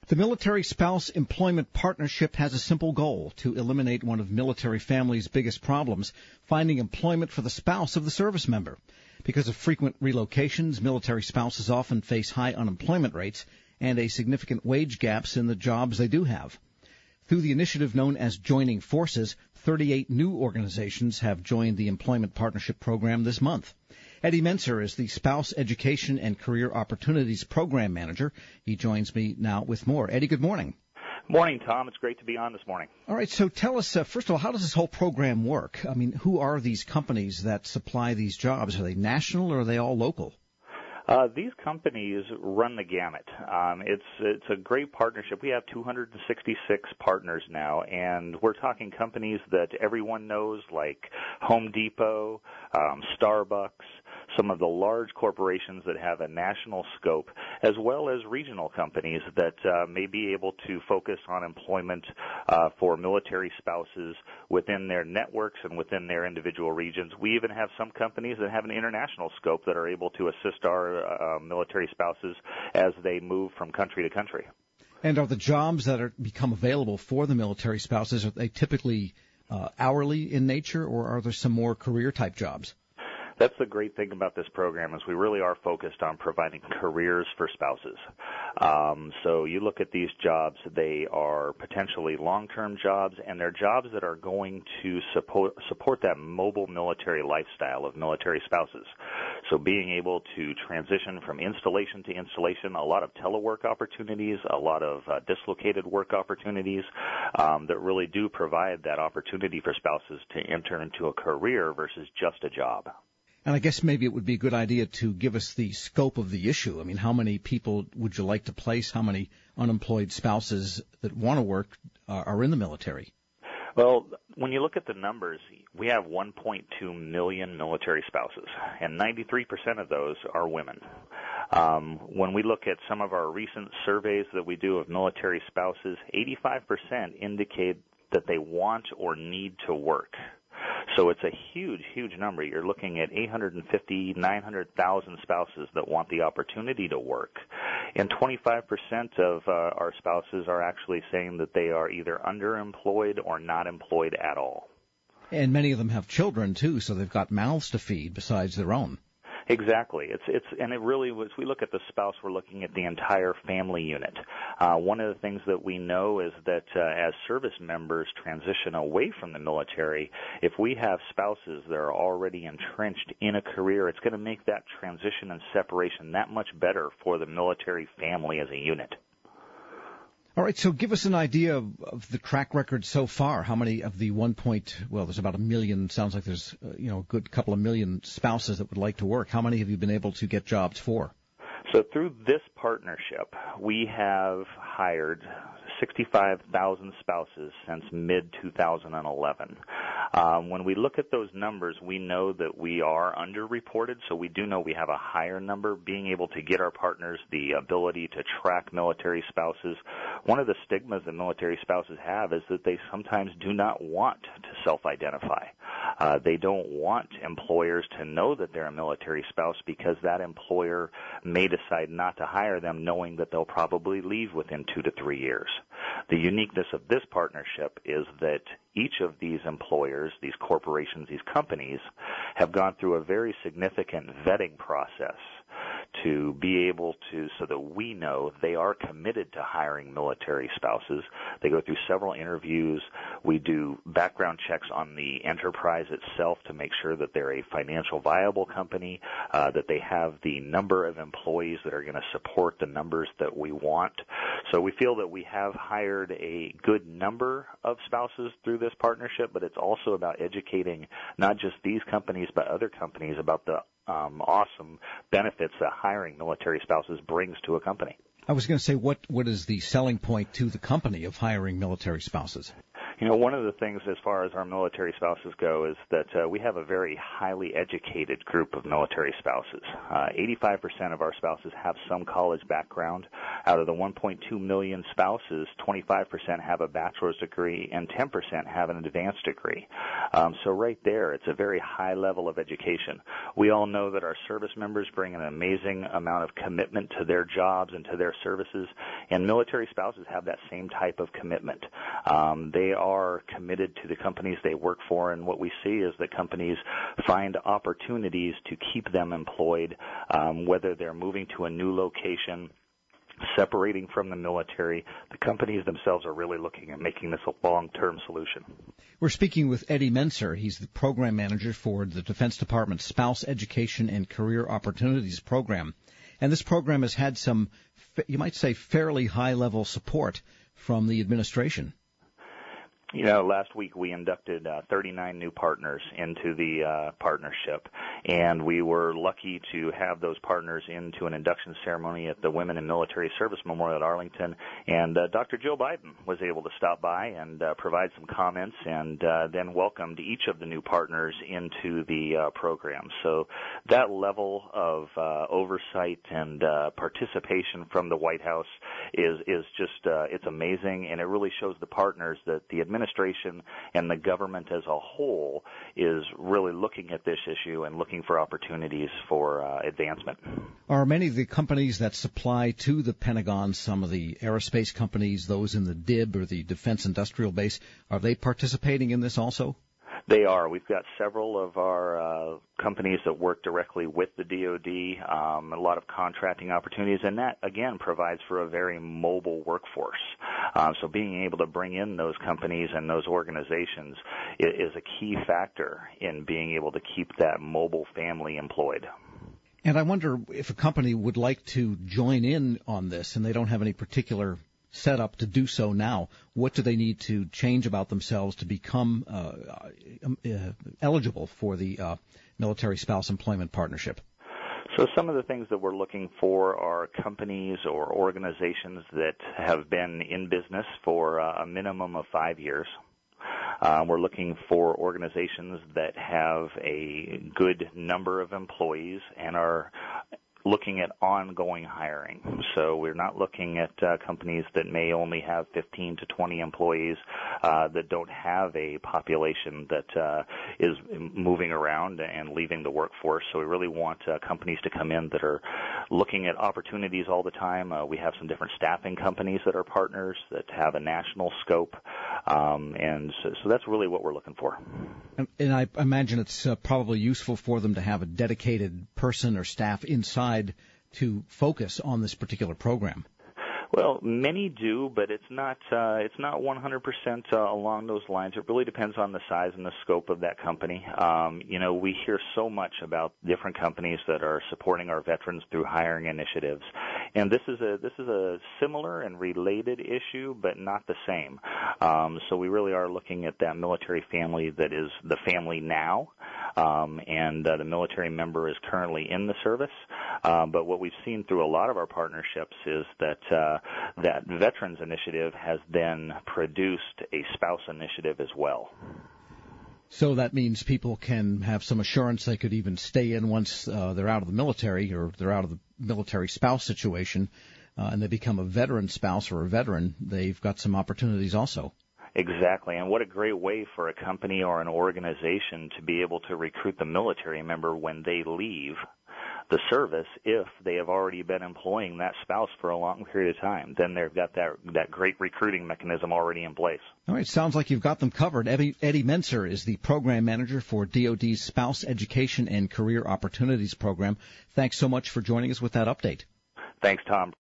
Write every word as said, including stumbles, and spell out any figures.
The Military Spouse Employment Partnership has a simple goal: to eliminate one of military families' biggest problems, finding employment for the spouse of the service member. Because of frequent relocations, military spouses often face high unemployment rates and a significant wage gaps in the jobs they do have. Through the initiative known as Joining Forces, thirty-eight new organizations have joined the Employment Partnership Program this month. Eddie Menser is the Spouse Education and Career Opportunities Program Manager. He joins me now with more. Eddie, good morning. Morning, Tom. It's great to be on this morning. All right, so tell us, uh, first of all, how does this whole program work? I mean, who are these companies that supply these jobs? Are they national or are they all local? Uh, these companies run the gamut. Um, it's it's a great partnership. We have two hundred sixty-six partners now, and we're talking companies that everyone knows, like Home Depot, um, Starbucks, some of the large corporations that have a national scope, as well as regional companies that uh, may be able to focus on employment uh, for military spouses within their networks and within their individual regions. We even have some companies that have an international scope that are able to assist our uh, military spouses as they move from country to country. And are the jobs that are become available for the military spouses, are they typically uh, hourly in nature, or are there some more career-type jobs? That's the great thing about this program, is we really are focused on providing careers for spouses. Um, so you look at these jobs, they are potentially long-term jobs, and they're jobs that are going to support, support that mobile military lifestyle of military spouses. So being able to transition from installation to installation, a lot of telework opportunities, a lot of uh, dislocated work opportunities um, that really do provide that opportunity for spouses to enter into a career versus just a job. And I guess maybe it would be a good idea to give us the scope of the issue. I mean, how many people would you like to place? How many unemployed spouses that want to work uh, are in the military? Well, when you look at the numbers, we have one point two million military spouses, and ninety-three percent of those are women. Um, when we look at some of our recent surveys that we do of military spouses, eighty-five percent indicate that they want or need to work. So it's a huge, huge number. You're looking at eight hundred fifty, nine hundred thousand spouses that want the opportunity to work. And twenty-five percent of uh, our spouses are actually saying that they are either underemployed or not employed at all. And many of them have children, too, so they've got mouths to feed besides their own. Exactly. It's it's and it really was. We look at the spouse, we're looking at the entire family unit. Uh, one of the things that we know is that uh, as service members transition away from the military, if we have spouses that are already entrenched in a career, it's going to make that transition and separation that much better for the military family as a unit. All right, so give us an idea of, of the track record so far. How many of the one point, well, there's about a million, sounds like there's, uh, you know, a good couple of million spouses that would like to work. How many have you been able to get jobs for? So through this partnership, we have hired sixty-five thousand spouses since mid twenty eleven. Um, when we look at those numbers, we know that we are underreported, so we do know we have a higher number. Being able to get our partners the ability to track military spouses, one of the stigmas that military spouses have is that they sometimes do not want to self-identify. Uh, they don't want employers to know that they're a military spouse because that employer may decide not to hire them knowing that they'll probably leave within two to three years. The uniqueness of this partnership is that each of these employers, these corporations, these companies, have gone through a very significant vetting process to be able to, so that we know they are committed to hiring military spouses. They go through several interviews. We do background checks on the enterprise itself to make sure that they're a financial viable company, uh, that they have the number of employees that are going to support the numbers that we want. So we feel that we have hired a good number of spouses through this partnership, but it's also about educating not just these companies but other companies about the um, awesome benefits that hiring military spouses brings to a company. I was going to say, what what is the selling point to the company of hiring military spouses? You know, one of the things as far as our military spouses go is that uh, we have a very highly educated group of military spouses. Uh, eighty-five percent of our spouses have some college background. Out of the one point two million spouses, twenty-five percent have a bachelor's degree and ten percent have an advanced degree. Um, so right there, it's a very high level of education. We all know that our service members bring an amazing amount of commitment to their jobs and to their services, and military spouses have that same type of commitment. Um, they are are committed to the companies they work for, and what we see is that companies find opportunities to keep them employed, um, whether they're moving to a new location, separating from the military. The companies themselves are really looking at making this a long-term solution. We're speaking with Eddie Menser. He's the program manager for the Defense Department's Spouse Education and Career Opportunities Program. And this program has had some, you might say, fairly high-level support from the administration. You know, last week we inducted uh, thirty-nine new partners into the uh, partnership, and we were lucky to have those partners into an induction ceremony at the Women in Military Service Memorial at Arlington, and uh, Doctor Joe Biden was able to stop by and uh, provide some comments, and uh, then welcomed each of the new partners into the uh, program. So that level of uh, oversight and uh, participation from the White House is is just uh, it's amazing, and it really shows the partners that the administration administration and the government as a whole is really looking at this issue and looking for opportunities for uh, advancement. Are many of the companies that supply to the Pentagon, some of the aerospace companies, those in the D I B or the Defense Industrial Base, are they participating in this also? They are. We've got several of our uh, companies that work directly with the D O D, um, a lot of contracting opportunities, and that, again, provides for a very mobile workforce. Um, so being able to bring in those companies and those organizations is, is a key factor in being able to keep that mobile family employed. And I wonder if a company would like to join in on this and they don't have any particular set up to do so now, what do they need to change about themselves to become uh, uh, eligible for the uh, Military Spouse Employment Partnership? So some of the things that we're looking for are companies or organizations that have been in business for uh, a minimum of five years. Uh, we're looking for organizations that have a good number of employees and are looking at ongoing hiring. So we're not looking at uh, companies that may only have fifteen to twenty employees uh, that don't have a population that uh, is moving around and leaving the workforce. So we really want uh, companies to come in that are looking at opportunities all the time. Uh, we have some different staffing companies that are partners that have a national scope, um, and so, so that's really what we're looking for. And, and I imagine it's uh, probably useful for them to have a dedicated person or staff inside to focus on this particular program. Well, many do, but it's not uh, it's not one hundred percent uh, along those lines. It really depends on the size and the scope of that company. Um, you know, we hear so much about different companies that are supporting our veterans through hiring initiatives, and this is a this is a similar and related issue, but not the same. Um, so we really are looking at that military family that is the family now, um, and uh, the military member is currently in the service. Uh, but what we've seen through a lot of our partnerships is that uh, that Veterans Initiative has then produced a spouse initiative as well. So that means people can have some assurance they could even stay in once uh, they're out of the military or they're out of the military spouse situation uh, and they become a veteran spouse or a veteran. They've got some opportunities also. Exactly, and what a great way for a company or an organization to be able to recruit the military member when they leave the service if they have already been employing that spouse for a long period of time. Then they've got that that great recruiting mechanism already in place. All right, sounds like you've got them covered. Eddie, Eddie Menser is the program manager for D O D's Spouse Education and Career Opportunities Program. Thanks so much for joining us with that update. Thanks, Tom.